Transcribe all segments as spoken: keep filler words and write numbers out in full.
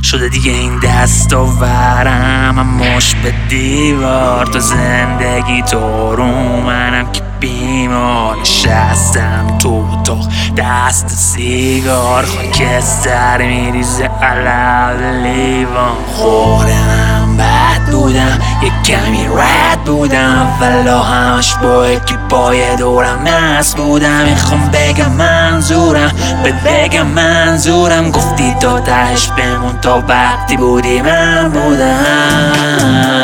شده دیگه این دست و ورم، مش به دیوار. تو زندگی تو رو منم که بیمار نشستم تو اتاق دست سیگار، خاکستر میریزه علاوه لیوان. خورم بد بودم یک کمی رد بودم، ولا همش با اکیپای دورم مست بودم. میخوام بگم منظورم بهت بگم منظورم، گفتی تا تهش بمون تا وقتی بودی من بودم.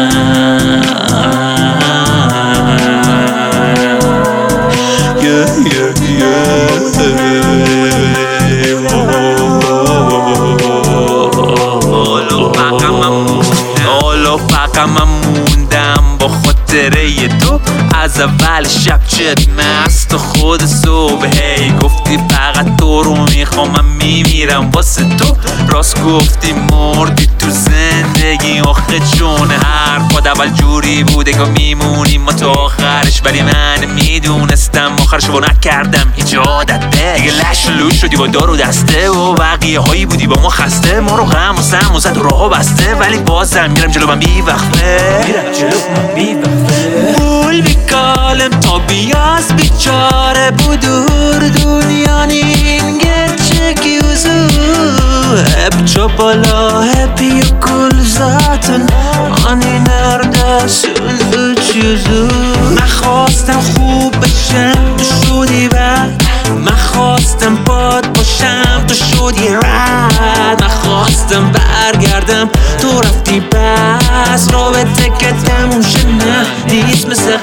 حالا فقط من موندم با خاطره تو، از اول شب چت مست و خود صبح. هی گفتی فقط تو رو میخوام، من میمیرم واسه تو. راست گفتی مردی تو زندگی آخه، چون حرفات اول جوری بوده که میمونیم ما تا آخرش، ولی من میدونستم آخرش رو نکردم هیچ عادته. دیگه لش لوش شدی با دار و دسته و بقیه هایی بودی با ما خسته، ما رو غم و سم و زد و راه بسته، ولی بازم میرم جلو من بی وقفه، میرم جلو من بی وقفه. بول بیکالم تا بیاز بیچاره budur dünyanın gerçek yüzü. Hep çabala hep yıkıl zaten, hani neredesin üç yüzü. نخواستم خوب بشم تو شدی بد، نخواستم باد باشم تو شدی رد، نخواستم برگردم تو رفتی بس، رابطه که تموم شد نه نیست مثل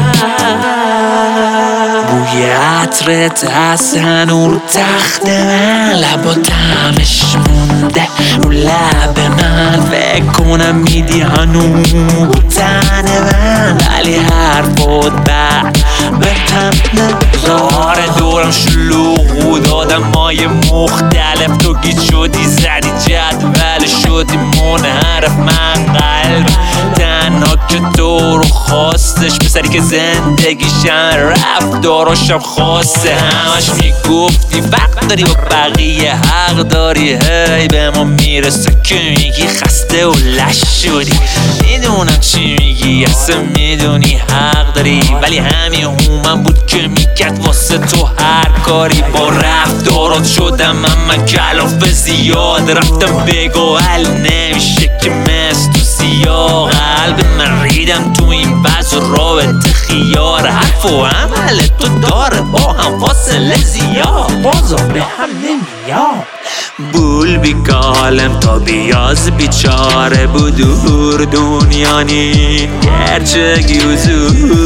قبل. بوی عطرت هستن رو تخت من، لبا طعمش مونده رو لب من، فکر کنم میدی هنو تن من، ولی حرفات بعد بهتم نزار. دورم شلوغ بود آدمای مختلف، تو گیت شدی زدی جدول شدی منحرف. من قلب تنها که تو رو خواستش، پسری که زندگیشم رفتاراشم خواسته. همش میگفتی وقت داری با بقیه حق داری، هی به ما میرسه که میگی خسته و لش شدی. میدونم چی میگی اصلا میدونی حق داری، ولی همین هومن بود که میکرد واسه تو هر کاری. با رفتارات شدم من کلافه زیاد، رفتم بگو حل نمیشه که مثل تو سیاه. قلب من ریدم تو این بز و رابطه خیار، حرف و عمل تو داره با هم فاصله زیاد، بازا به هم نمیاد. بول بیکالم تا بیاز بیچاره budur dünyanın gerçek yüzü.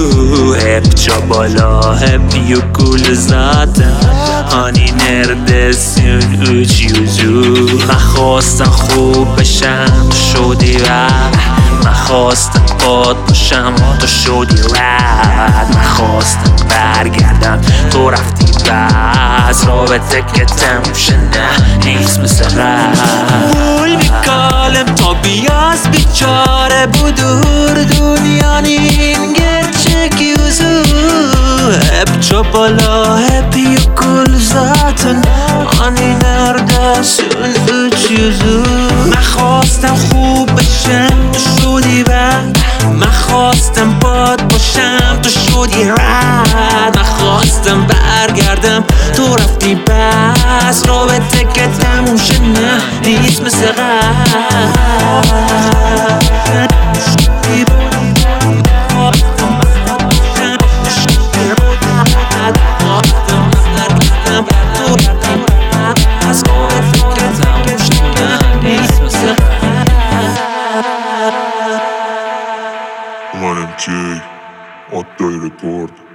Hep çabala hep yıkıl zaten, hani neredesin üç yüzü. نخواستم خوب بشم تو شدی رد، نخواستم باد باشم تو شدی رد، نخواستم برگردم تو رفتی بس، رابطه که تموم شد نه نیست مثل قبل. بول بیکالم تا بیاز بیچاره budur dünyanın gerçek yüzü. Hep çabala hep yıkıl zaten, hani neredesin üç yüzü. نخواستم خوب بشم تو شدی بد، نخواستم باد باشم تو شدی رد، نخواستم برگردم تو رفتی بس، رابطه که تموم شد نه نیست مثل قبل. Umarım ki Ottay Report